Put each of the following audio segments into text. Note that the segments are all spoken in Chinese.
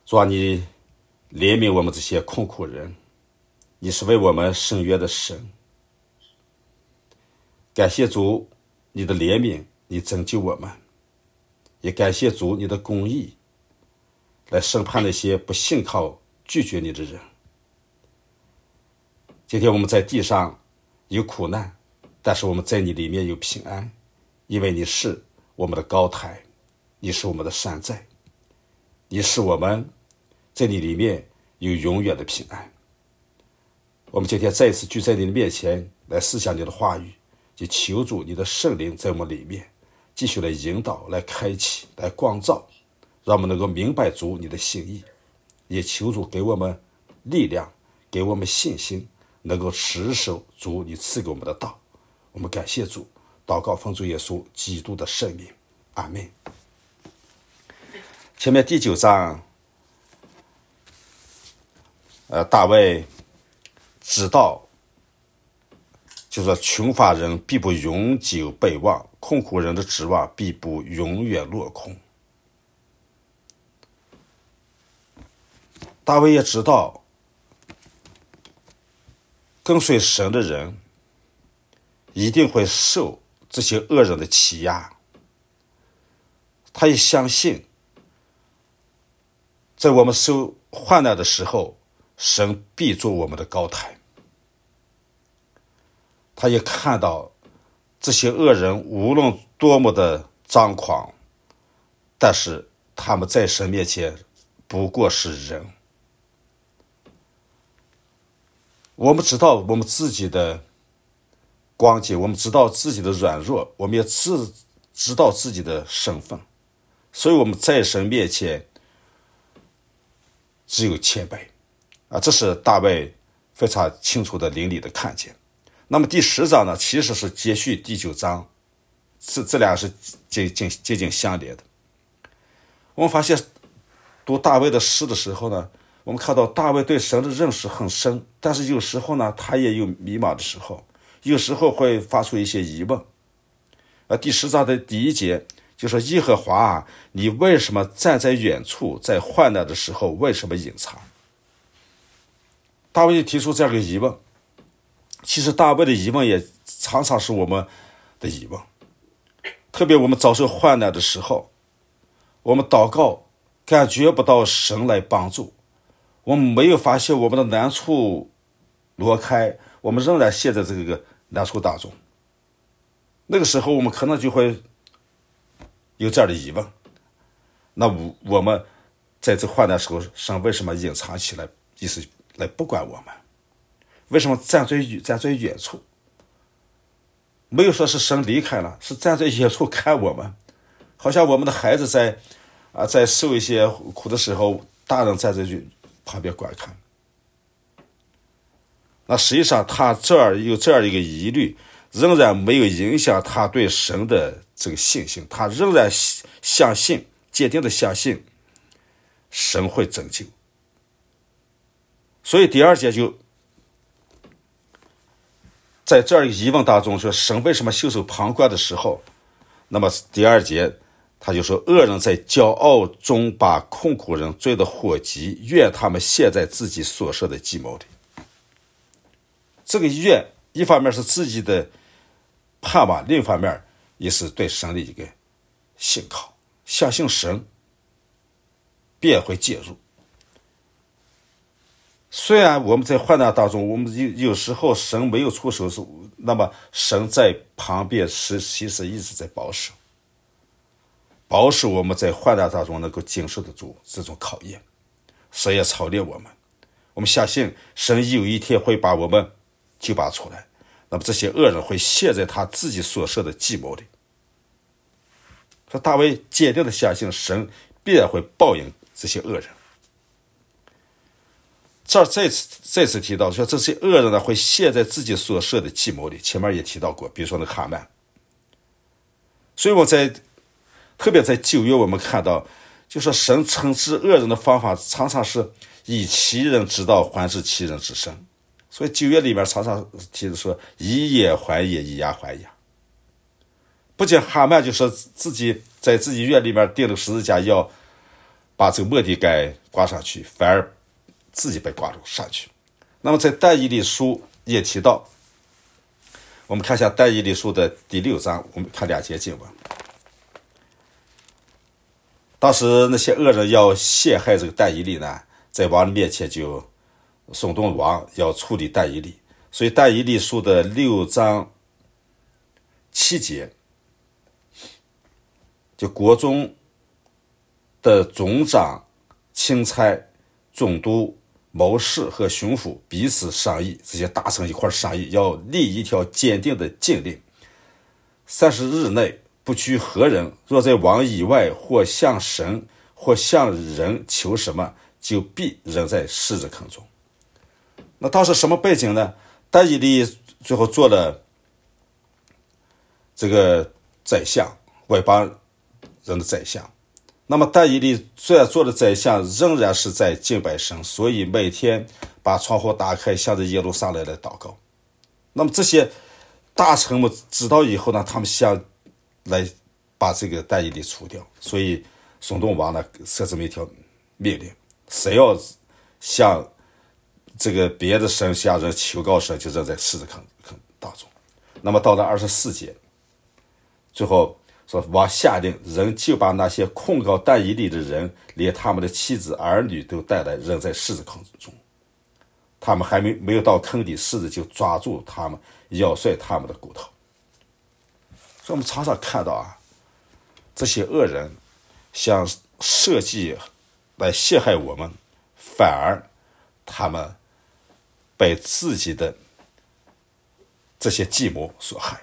主啊，你怜悯我们这些困苦人，你是为我们伸冤的神。感谢主你的怜悯，你拯救我们，也感谢主你的公义，来审判那些不信靠拒绝你的人。今天我们在地上有苦难，但是我们在你里面有平安，因为你是我们的高台，你是我们的山寨，你是我们在你里面有永远的平安。我们今天再一次聚在你的面前来思想你的话语，就求主你的圣灵在我们里面继续来引导，来开启，来光照，让我们能够明白主你的心意，也求主给我们力量，给我们信心，能够持守主你赐给我们的道。我们感谢主，祷告奉主耶稣基督的圣名，阿们。前面第9章大卫知道就是说，穷乏人必不永久被忘，困苦人的指望必不永远落空。大卫也知道，跟随神的人一定会受这些恶人的欺压。他也相信，在我们受患难的时候，神必做我们的高台。他也看到这些恶人无论多么的张狂，但是他们在神面前不过是人。我们知道我们自己的光景，我们知道自己的软弱，我们也知道自己的身份，所以我们在神面前只有谦卑这是大卫非常清楚的灵里的看见。那么第10章呢，其实是接续第9章，这俩是接近相连的。我们发现读大卫的诗的时候呢，我们看到大卫对神的认识很深，但是有时候呢，他也有迷茫的时候，有时候会发出一些疑问。第10章的第1节就说：耶和华啊，你为什么站在远处，在患难的时候为什么隐藏？大卫就提出这样一个疑问。其实大卫的疑问也常常是我们的疑问，特别我们遭受患难的时候，我们祷告感觉不到神来帮助，我们没有发现我们的难处挪开，我们仍然陷在这个难处当中。那个时候我们可能就会有这样的疑问，那我们在这患难的时候，神为什么隐藏起来，意思来不管我们？为什么站在远处？没有说是神离开了，是站在远处看我们，好像我们的孩子在受一些苦的时候，大人站在旁边观看。那实际上他这儿有这样一个疑虑，仍然没有影响他对神的这个信心，他仍然相信，坚定的相信神会拯救。所以第2节就在这儿疑问当中说，神为什么袖手旁观的时候，那么第2节他就说，恶人在骄傲中把困苦人追得火急，愿他们陷在自己所设的计谋里。这个愿一方面是自己的盼望，另一方面也是对神的一个信靠，相信神便会介入。虽然我们在患难当中，我们有时候神没有出手，那么神在旁边其实一直在保守我们在患难当中能够经受得住这种考验，神也操练我们。我们相信神有一天会把我们救拔出来，那么这些恶人会陷在他自己所设的计谋里。说大卫坚定的相信神必然会报应这些恶人。这儿再次提到说，这些恶人呢会陷在自己所设的计谋里，前面也提到过，比如说那个哈曼。所以我特别在旧约我们看到，就说神惩治恶人的方法常常是以其人之道还治其人之身。所以旧约里面常常提的说，以眼还眼，以牙还牙。不仅哈曼就说自己在自己院里面钉了十字架， 把这个末底改挂上去，反而自己被挂了上去。那么在但以理书也提到，我们看一下但以理书的第6章，我们看2节经文。当时那些恶人要陷害这个但以理呢，在王的面前就耸动王要处理但以理，所以但以理书的6章7节，就国中的总长、钦差、总督、谋士和巡抚彼此商议，这些大臣一块商议，要立一条坚定的禁令：30日内不拘何人，若在王以外或向神或向人求什么，就必扔在狮子坑中。那当时什么背景呢？但以理最后做了这个宰相，外邦人的宰相。那么但以理虽然做了宰相，仍然是在敬拜神，所以每天把窗户打开，向着耶路撒冷来祷告。那么这些大臣们知道以后呢，他们想来把这个但以理除掉，所以耸动王呢设这么一条命令：谁要向这个别的神向人求告神，就扔在狮子坑当中。那么到了24节，最后说王下令，人就把那些控告但以理的人，连他们的妻子儿女都带来，扔在狮子坑中。他们还没有到坑里，狮子就抓住他们，咬碎他们的骨头。所以我们常常看到啊，这些恶人想设计来陷害我们，反而他们被自己的这些计谋所害。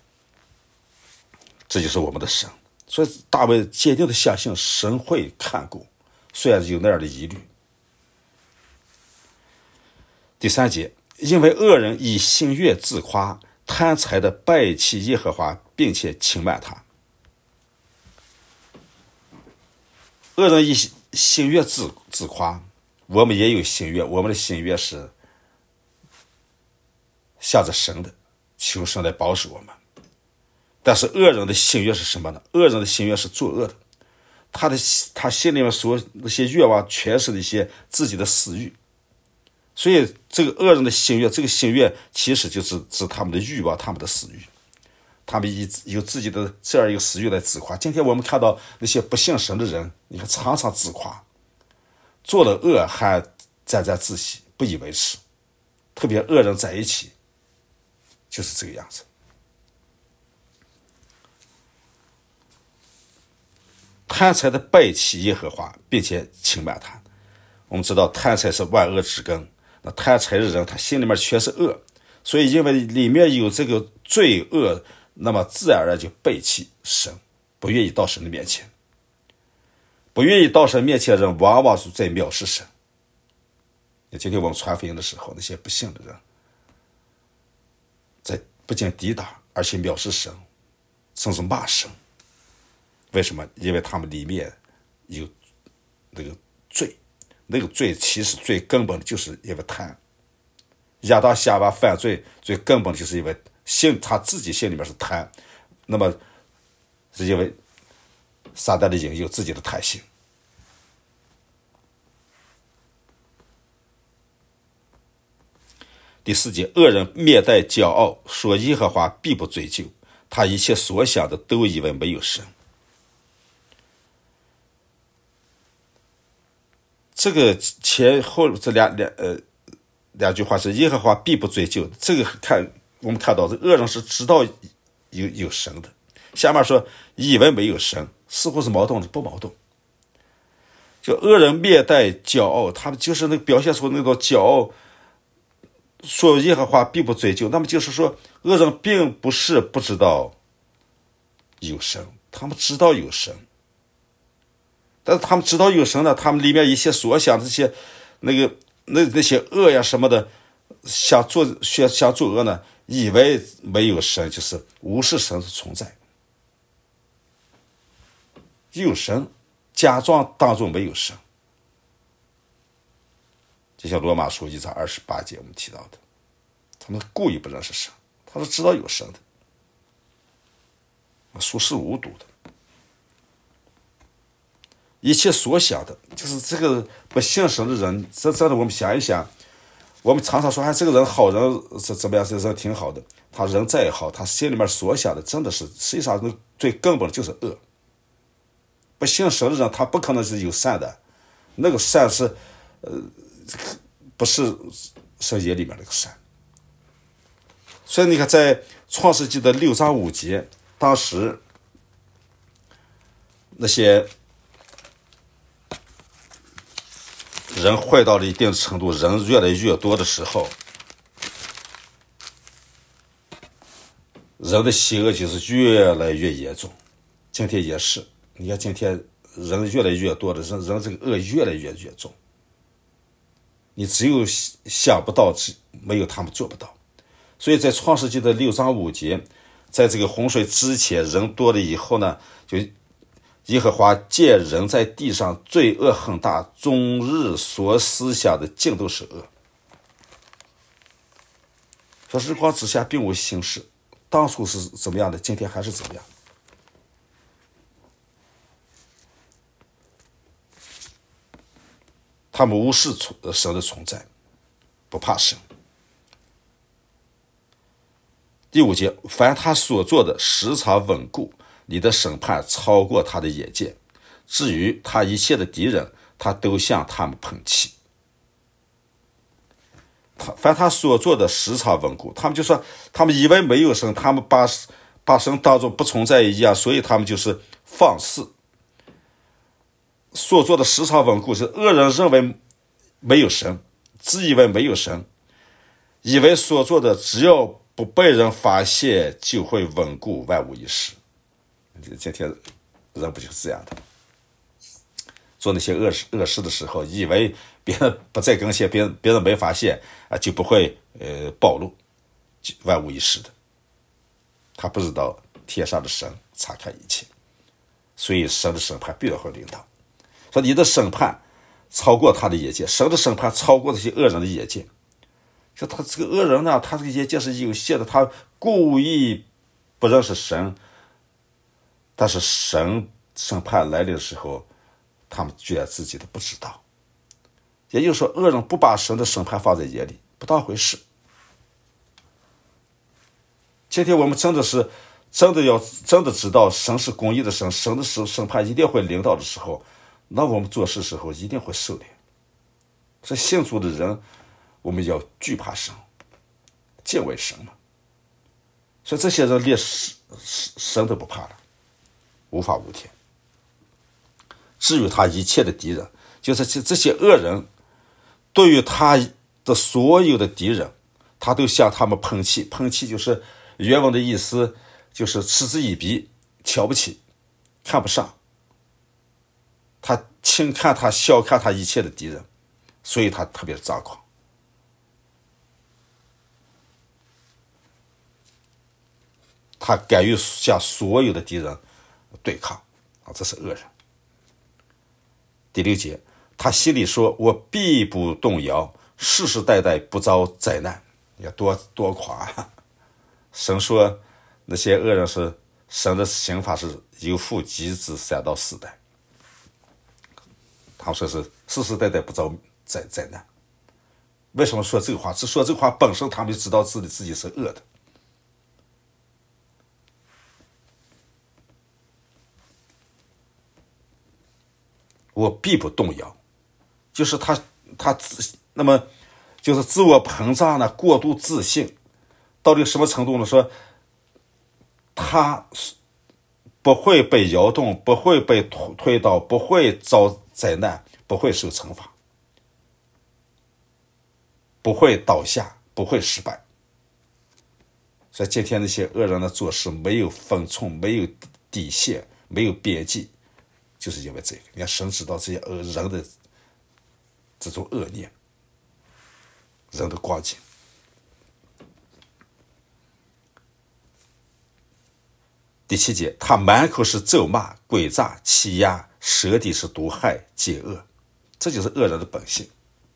这就是我们的神。所以大卫坚定的相信神会看顾，虽然有那样的疑虑。第3节，因为恶人以心悦自夸，贪财的背弃耶和华，并且轻慢他。恶人以心悦自夸，我们也有心悦，我们的心悦是向着神的，求神来保守我们。但是恶人的心愿是什么呢？恶人的心愿是作恶的，他心里面所那些愿望全是那些自己的私欲，所以这个恶人的心愿，这个心愿其实就是指他们的欲望，他们的私欲，他们有自己的这样一个私欲来自夸。今天我们看到那些不信神的人，你看常常自夸，做了恶还沾沾自喜，不以为耻，特别恶人在一起就是这个样子。贪财的背弃耶和华，并且轻慢他。我们知道贪财是万恶之根，那贪财的人他心里面全是恶，所以因为里面有这个罪恶，那么自然而然就背弃神，不愿意到神的面前。不愿意到神面前的人，往往是在藐视神。今天我们传福音的时候，那些不信的人在不仅抵挡，而且藐视神，甚至骂神。为什么？因为他们里面有那个罪，那个罪其实最根本的就是因为贪。亚当夏娃犯罪最根本的就是因为他自己心里面是贪，那么是因为撒旦的引诱，自己的贪心。第4节，恶人面带骄傲，说耶和华必不追究，他一切所想的都以为没有神。这个前后这两句话是耶和华必不追究，这个我们看到这恶人是知道有神的，下面说以为没有神，似乎是矛盾的，不矛盾。就恶人面带骄傲，他们就是那个表现出那种骄傲，说耶和华必不追究，那么就是说恶人并不是不知道有神，他们知道有神，但是他们知道有神呢，他们里面一些所想这些那些恶呀什么的，想做恶呢，以为没有神，就是无视神的存在。有神，假装当中没有神。就像罗马书1章28节我们提到的，他们故意不认识神，他是知道有神的，属实无睹的。 一切所想的，就是这个不信神的人，真的我们想一想，我们常常说，这个人好人怎么样，这人挺好的，他人再好，他心里面所想的真的是，实际上最根本的就是恶。不信神的人，他不可能是有善的，那个善是不是神眼里面那个善。所以你看，在创世纪的6章5节，当时那些人坏到了一定程度，人越来越多的时候，人的邪恶就是越来越严重。今天也是，你看今天人越来越多的人这个恶越来越严重。你只有想不到，没有他们做不到。所以在创世纪的6章5节，在这个洪水之前，人多了以后呢，就耶和华见人在地上罪恶很大，终日所思想的尽都是恶。说日光之下并无新事，当初是怎么样的，今天还是怎么样。他们无视神的存在，不怕神。第5节，凡他所做的时常稳固，你的审判超过他的眼见。至于他一切的敌人，他都向他们喷气。凡他所做的时常稳固，他们就说，他们以为没有神，他们把神当作不存在一样，所以他们就是放肆。所做的时常稳固，是恶人认为没有神，自以为没有神，以为所做的只要不被人发现，就会稳固，万无一失。今天人不就是这样的？做那些恶事的时候，以为别人不再更新，别人没发现啊，就不会暴露，万无一失的。他不知道天上的神查看一切，所以神的审判必然会临到。说你的审判超过他的眼界，神的审判超过这些恶人的眼界。说他这个恶人呢，他这个眼界是有限的，他故意不认识神，但是神审判来临的时候，他们居然自己都不知道。也就是说，恶人不把神的审判放在眼里，不当回事。今天我们真的知道神是公义的神，神的审判一定会临到的时候，那我们做事时候一定会收敛。所以信主的人，我们要惧怕神，敬畏神嘛。所以这些人连神都不怕了，无法无天。至于他一切的敌人，就是这些恶人，对于他的所有的敌人，他都向他们喷气。喷气就是原文的意思，就是嗤之以鼻，瞧不起，看不上。他轻看他，小看他一切的敌人，所以他特别张狂。他敢于向所有的敌人对抗啊，这是恶人。第6节，他心里说：“我必不动摇，世世代代不遭灾难。”你看多夸啊！神说那些恶人是神的刑罚是由父及子3到4代。他们说是世世代代不遭灾难。为什么说这个话？只说这个话本身，他们就知道自己是恶的。我必不动摇，就是他那么就是自我膨胀呢，过度自信，到底什么程度呢？说他不会被摇动，不会被推倒，不会遭灾难，不会受惩罚，不会倒下，不会失败。所以今天那些恶人的做事没有分寸，没有底线，没有边际，就是因为这个。你看神知道这些人的这种恶念，人的光景。第7节，他满口是咒骂、诡诈、欺压，舌底是毒害、解恶，这就是恶人的本性。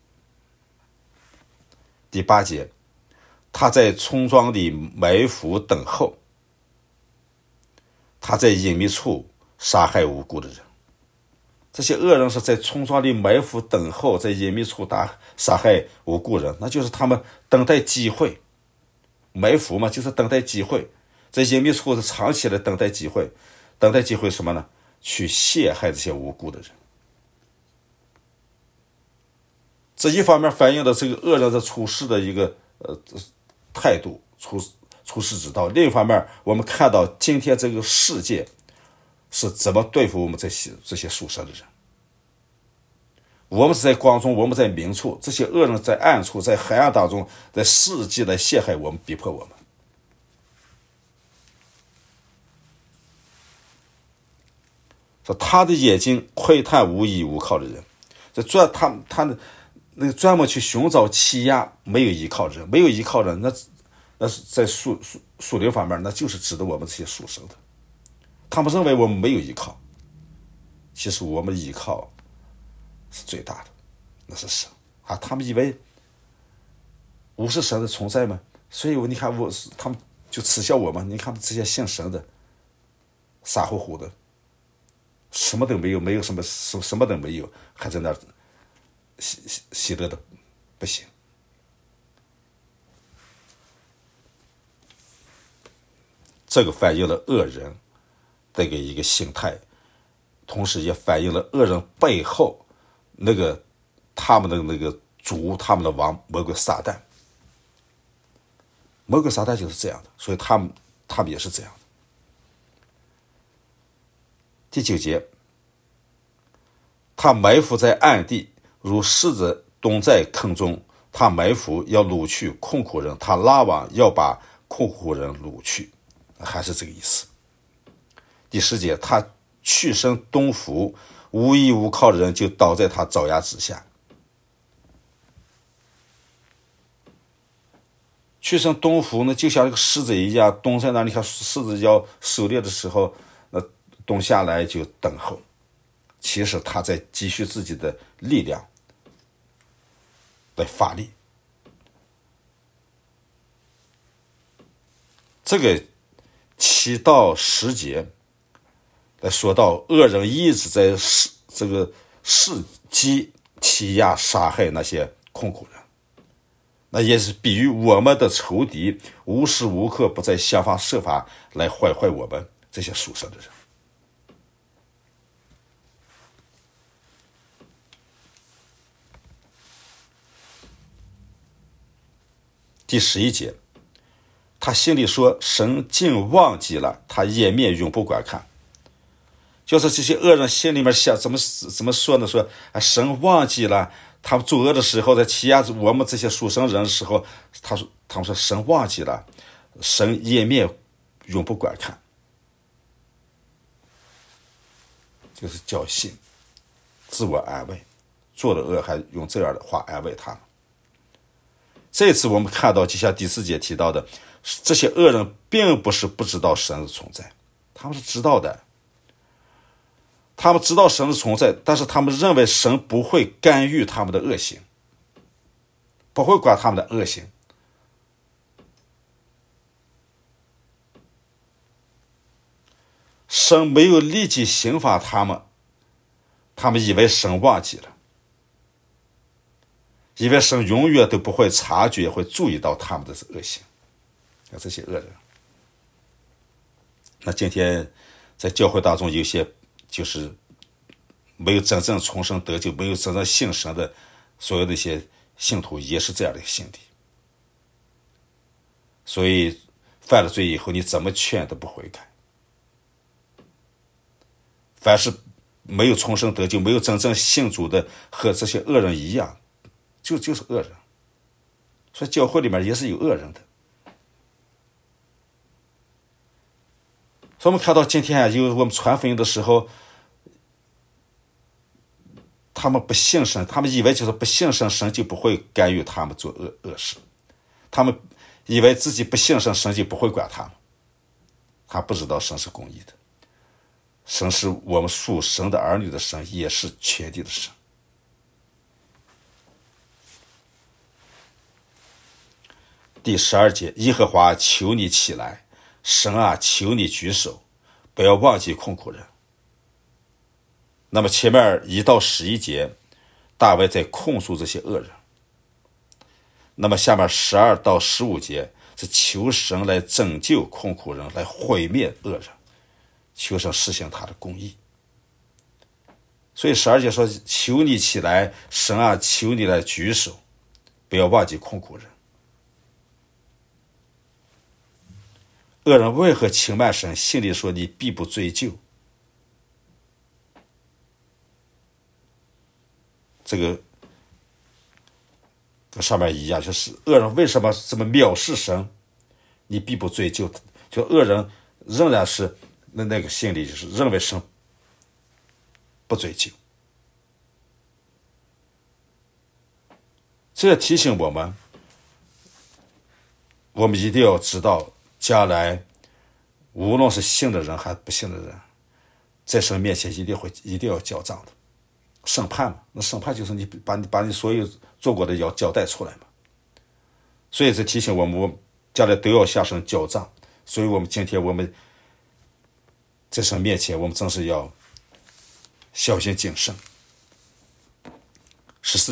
第8节，他在村庄里埋伏等候，他在隐秘处杀害无辜的人。 这些恶人是在村庄里埋伏等候，在隐秘处杀害无辜人，那就是他们等待机会。埋伏嘛，就是等待机会，在隐秘处是长期的等待机会。等待机会什么呢？去陷害这些无辜的人。这一方面反映了这个恶人的处事的一个态度，处事之道。另一方面，我们看到今天这个世界是怎么对付我们这些属神的人。我们是在光中，我们在明处，这些恶人在暗处，在黑暗当中，在世纪来陷害我们，逼迫我们。说他的眼睛窥探无依无靠的人，这他那个专门去寻找欺压没有依靠的人，没有依靠的人，那是在属灵方面，那就是指的我们这些属神的。他们认为我们没有依靠，其实我们依靠是最大的，那是神啊！他们以为无是神的存在吗？所以你看他们就耻笑我们。你看这些信神的，傻乎乎的，什么都没有，什么都没有，还在那喜乐的不行。这个反映了恶人的一个心态，同时也反映了恶人背后他们的那个主，他们的王魔鬼撒旦。魔鬼撒旦就是这样的，所以他们也是这样的。第9节，他埋伏在暗地，如狮子蹲在坑中，他埋伏要掳去困苦人，他拉网要把困苦人掳去，还是这个意思。第10节，他去身东伏，无依无靠的人就倒在他爪牙之下。去身东伏呢，就像那个狮子一样蹲在那里，看狮子要狩猎的时候，那蹲下来就等候。其实他在积蓄自己的力量来发力。这个7到10节来说到恶人一直在这个伺机欺压杀害那些困苦人，那也是比喻我们的仇敌无时无刻不在想方设法来坏我们这些属神的人。第11节，他心里说神竟忘记了，他掩面永不观看。就是这些恶人心里面想怎么说呢？说神忘记了他们作恶的时候，在欺压我们这些属神人的时候，他们说神忘记了，神掩面永不观看，就是侥幸自我安慰，做了恶还用这样的话安慰他们。这次我们看到就像第4节提到的，这些恶人并不是不知道神的存在，他们是知道的，他们知道神的存在，但是他们认为神不会干预他们的恶行，不会管他们的恶行。神没有立即刑罚他们，他们以为神忘记了，以为神永远都不会察觉会注意到他们的恶行。这些恶人，那今天在教会当中有些就是没有真正重生得救，没有真正信神的所有的一些信徒也是这样的心理。所以犯了罪以后，你怎么劝都不悔改。凡是没有重生得救，没有真正信主的，和这些恶人一样，就是恶人。所以教会里面也是有恶人的。所以我们看到今天有我们传福音的时候，他们不信神，他们以为就是不信神，神就不会干预他们做恶事。他们以为自己不信神，神就不会管他们。他不知道神是公义的，神是我们属神的儿女的神，也是全地的神。第12节，耶和华求你起来，神啊，求你举手，不要忘记困苦人。 那么前面1到11节，大卫在控诉这些恶人。那么下面12到15节是求神来拯救困苦人，来毁灭恶人，求神实行他的公义。所以12节说，求你起来，神啊，求你来举手，不要忘记困苦人。恶人为何轻慢神？心里说你必不追究。这个跟上面一样，就是恶人为什么这么藐视神？你必不追究。就恶人仍然是那个心里就是认为神不追究。这提醒我们，我们一定要知道，将来无论是信的人还是不信的人，在神面前一定要交账的。审判嘛，那审判就是你把你所有做过的要交代出来嘛。所以这提醒我们将来都要向神交账。所以我们今天我们在神面前，我们真是要小心谨慎。14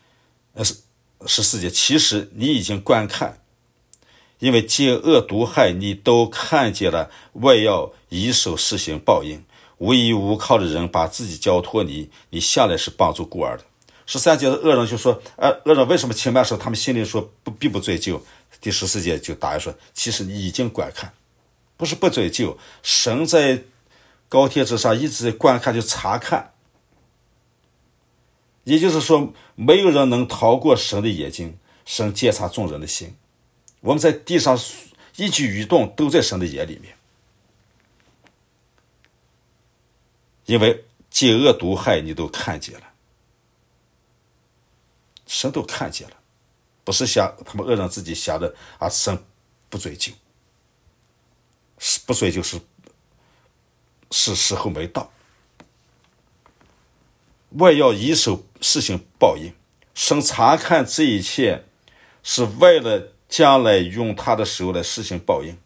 节，其实你已经观看，因为借恶毒害你都看见了，为要以手施行报应。无依无靠的人把自己交托你，你向来是帮助孤儿的。13节的恶人就说，恶人为什么轻慢神？他们心里说必不追究。第14节就答应说，其实你已经观看，不是不追究，神在高天之上一直在观看，就查看。也就是说，没有人能逃过神的眼睛，神监察众人的心。我们在地上一举一动都在神的眼里面。因为借恶毒害你都看见了，神都看见了，不是像他们恶人自己想的啊，神不追究，不追究是时候没到。为要以手施行报应，神查看这一切是为了将来用他的手来施行报应。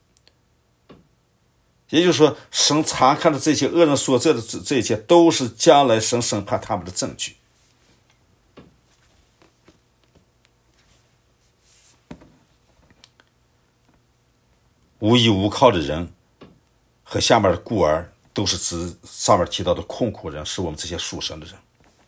也就是说，神查看的这些恶人所做的这一切，都是将来神审判他们的证据。无依无靠的人和下面的孤儿，都是指上面提到的困苦人，是我们这些属神的人。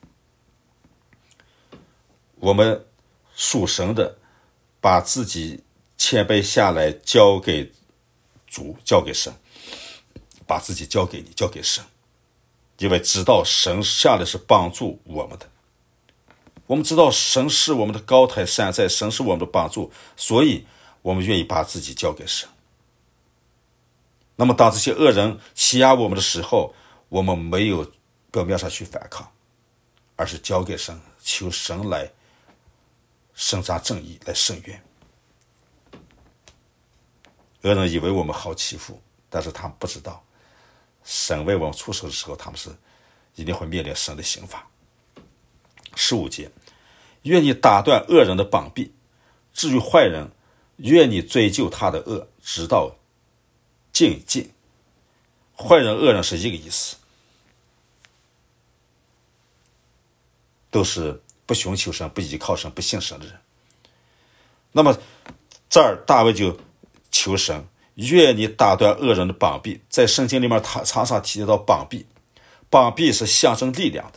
我们属神的，把自己谦卑下来，交给主，交给神。把自己交给你，交给神，因为知道神下来是帮助我们的。我们知道神是我们的高台山寨，神是我们的帮助，所以我们愿意把自己交给神。那么当这些恶人欺压我们的时候，我们没有表面上去反抗，而是交给神，求神来伸张正义，来伸冤。恶人以为我们好欺负，但是他们不知道神为我们出手的时候，他们是一定会面临神的刑罚。15节，愿你打断恶人的膀臂，至于坏人，愿你追究他的恶，直到尽尽。坏人恶人是一个意思，都是不寻求神、不依靠神、不信神的人。那么这儿大卫就求神，愿你打断恶人的膀臂。在圣经里面常常提到膀臂，膀臂是象征力量的。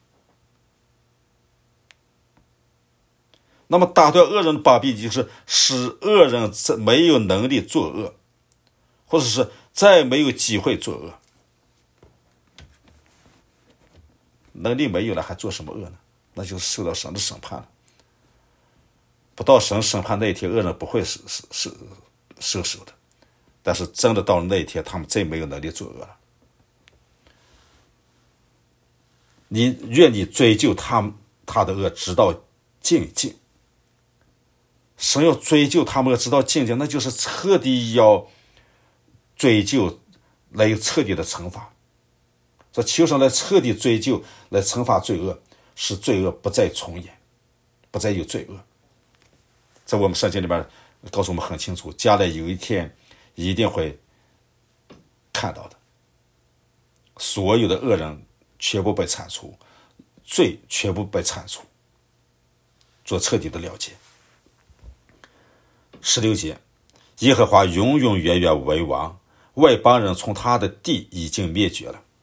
那么打断恶人的膀臂，就是使恶人没有能力作恶，或者是再没有机会作恶。能力没有了，还做什么恶呢？那就是受到神的审判了。不到神审判那一天，恶人不会收手的。但是真的到了那一天，他们再没有能力作恶了。愿你追究他的恶，直到尽尽。神要追究他们恶，直到尽尽，那就是彻底要追究，来有彻底的惩罚。说求神来彻底追究，来惩罚罪恶，使罪恶不再重演，不再有罪恶。在我们圣经里面告诉我们很清楚，将来有一天一定会看到的。所有的恶人全部被铲除，罪全部被铲除，做彻底的了结。16节，耶和华永永远远为王，外邦人从他的地已经灭绝了。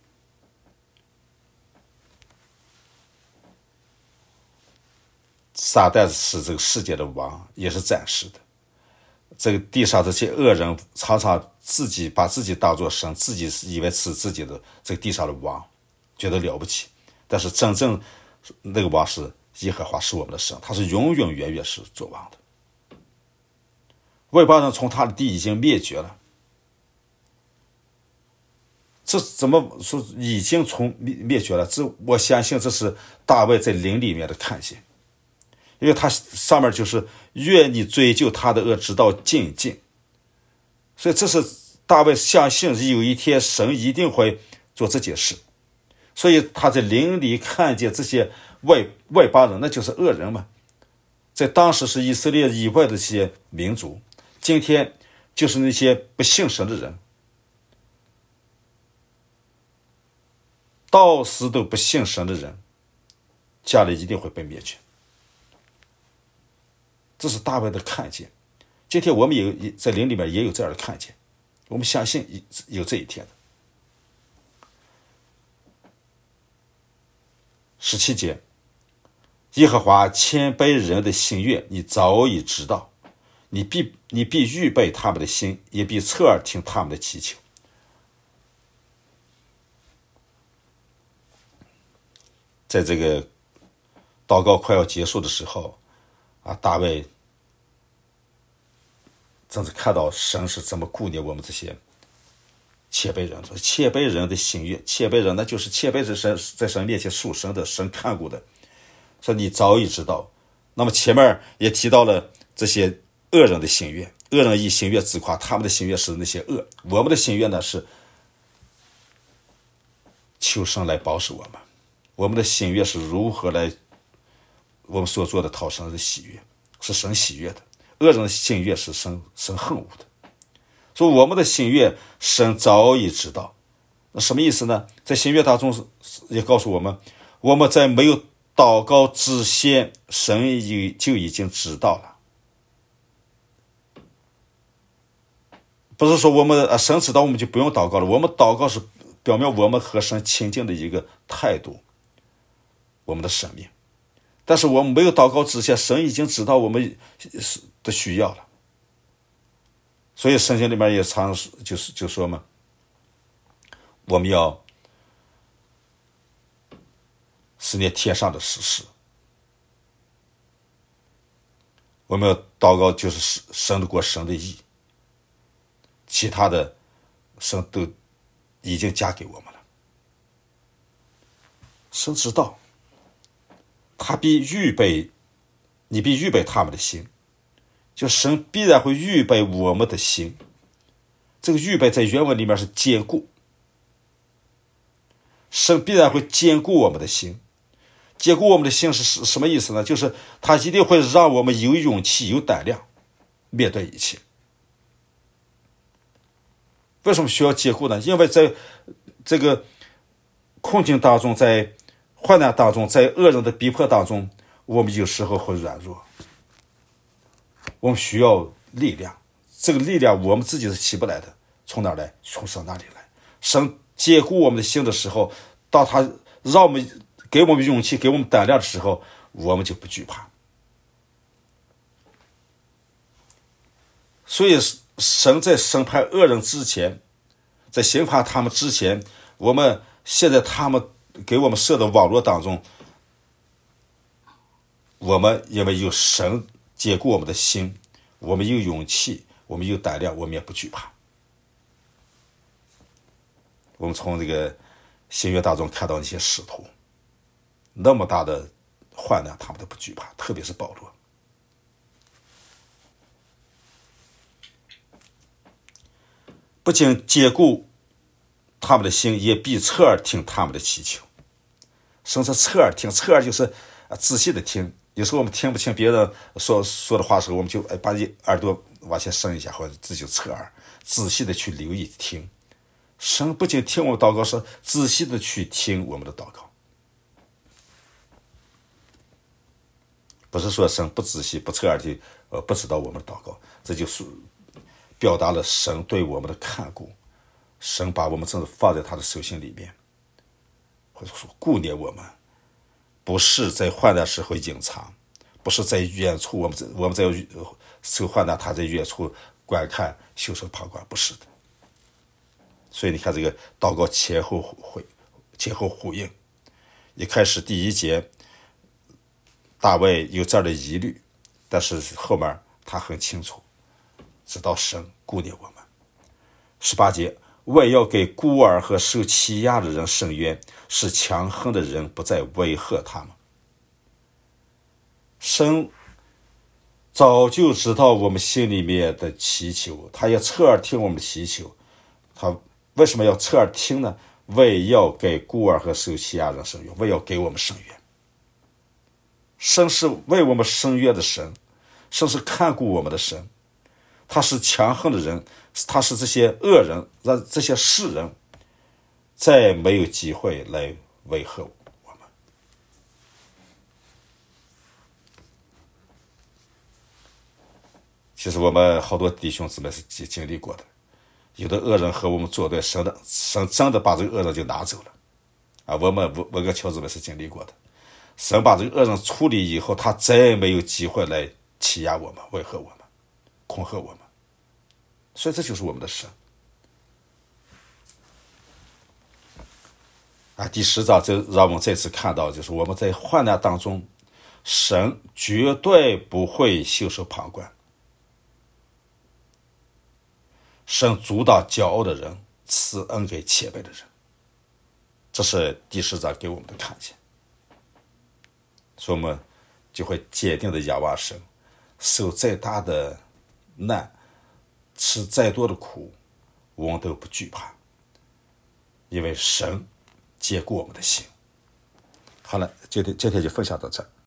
撒旦是这个世界的王，也是暂时的。这个地上这些恶人常常把自己当作神，自己以为是自己的这个地上的王，觉得了不起。但是真正那个王是耶和华，是我们的神，他是永永远远是做王的。外邦人从他的地已经灭绝了，这怎么说已经从灭绝了？我相信这是大卫在灵里面的看见。因为他上面就是愿你追究他的恶直到尽尽，所以这是大卫相信有一天神一定会做这件事，所以他在灵里看见这些外邦人，那就是恶人嘛，在当时是以色列以外的这些民族，今天就是那些不信神的人，到死都不信神的人，将来一定会被灭绝。这是大卫的看见，今天我们也在灵里面也有这样的看见，我们相信有这一天的。17节，耶和华谦卑人的心愿，你早已知道，你必预备他们的心，也必侧耳听他们的祈求。在这个祷告快要结束的时候大卫真是看到神是怎么顾念我们这些谦卑人，谦卑人的心愿，谦卑人那就是谦卑人在神面前属神的，神看顾的，说你早已知道。那么前面也提到了这些恶人的心愿，恶人以心愿自夸，他们的心愿是那些恶，我们的心愿呢是求神来保守我们，我们的心愿是如何来我们所做的讨神的喜悦，是神喜悦的。恶人的心愿是神恨恶的，所以我们的心愿神早已知道。那什么意思呢？在心愿当中也告诉我们，我们在没有祷告之前，神就已经知道了。不是说我们神知道我们就不用祷告了，我们祷告是表明我们和神亲近的一个态度，我们的生命。但是我们没有祷告之前，神已经知道我们的需要了。所以圣经里面也常就说嘛，我们要思念天上的事，我们要祷告就是神的国，神的义，其他的神都已经加给我们了。神知道他你必预备他们的心，就神必然会预备我们的心。这个预备在原文里面是坚固，神必然会坚固我们的心。坚固我们的心是什么意思呢？就是他一定会让我们有勇气有胆量面对一切。为什么需要坚固呢？因为在这个困境当中，在患难当中，在恶人的逼迫当中，我们有时候会软弱，我们需要力量。这个力量我们自己是起不来的，从哪儿来？从神那里来。神坚固我们的心的时候，当他让我们给我们勇气，给我们胆量的时候，我们就不惧怕。所以神在审判恶人之前，在刑罚他们之前，我们现在他们给我们设的网络当中，我们因为有神坚固我们的心，我们有勇气，我们有胆量，我们也不惧怕。我们从这个新约当中看到那些使徒，那么大的患难他们都不惧怕，特别是保罗。不仅坚固他们的心，也必侧耳听他们的祈求。什么是侧耳听？侧耳就是仔细的听。有时候我们听不清别人说的话的时候，我们就把你耳朵往前伸一下，或者自己侧耳仔细的去留意听。 神不仅听我们祷告，是仔细的去听我们的祷告。不是说神不仔细不侧耳听，不知道我们的祷告，这就是表达了神对我们的看顾。神把我们真的放在他的手心里面，或者说顾念我们，不是在患难时候隐藏，不是在远处我们在受患难，他在远处观看袖手旁观，不是的。所以你看这个祷告前后呼应。一开始第1节大卫有这样的疑虑，但是后面他很清楚知道神顾念我们。18节，为要给孤儿和受欺压的人伸冤，使强横的人不再威吓他们。神早就知道我们心里面的祈求，他也侧耳听我们的祈求。他为什么要侧耳听呢？为要给孤儿和受欺压人伸冤，为要给我们伸冤。神是为我们伸冤的神，神是看顾我们的神，他是强横的人，他是这些恶人，让这些世人再没有机会来威吓我们。其实我们好多弟兄姊妹是经历过的，有的恶人和我们作对，神真的把这个恶人就拿走了啊！我跟乔姊妹是经历过的，神把这个恶人处理以后，他再没有机会来欺压我们、威吓我们、恐吓我们。所以这就是我们的神啊！第10章就让我们再次看到，就是我们在患难当中，神绝对不会袖手旁观。神阻挡骄傲的人，赐恩给谦卑的人，这是第10章给我们的看见。所以我们就会坚定的仰望神，受再大的难，吃再多的苦，我们都不惧怕，因为神坚固我们的心。好了，今天就分享到这儿。